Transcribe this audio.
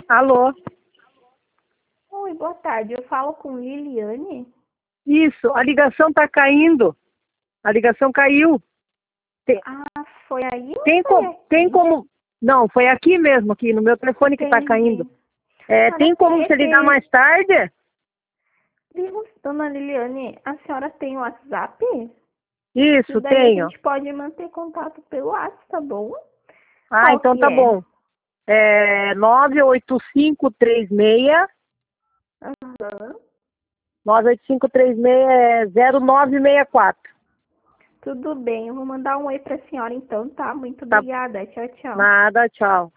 Alô? Oi, boa tarde. Eu falo com Liliane. Isso, a ligação tá caindo. A ligação caiu. Tem, Ah, foi aí ou tem, foi tem aqui? como... Não, foi aqui mesmo, aqui no meu telefone que tá Entendi. caindo. Tem como você ligar mais tarde? Dona Liliane, a senhora tem WhatsApp? E Isso, daí a tenho. gente pode manter contato pelo WhatsApp, tá bom? Ah, Qual então que tá é? bom. 98536... Aham. 98536 é 0964. Tudo bem, eu vou mandar um oi pra senhora então, tá? Muito Tá, obrigada. Tchau, tchau. nada, tchau.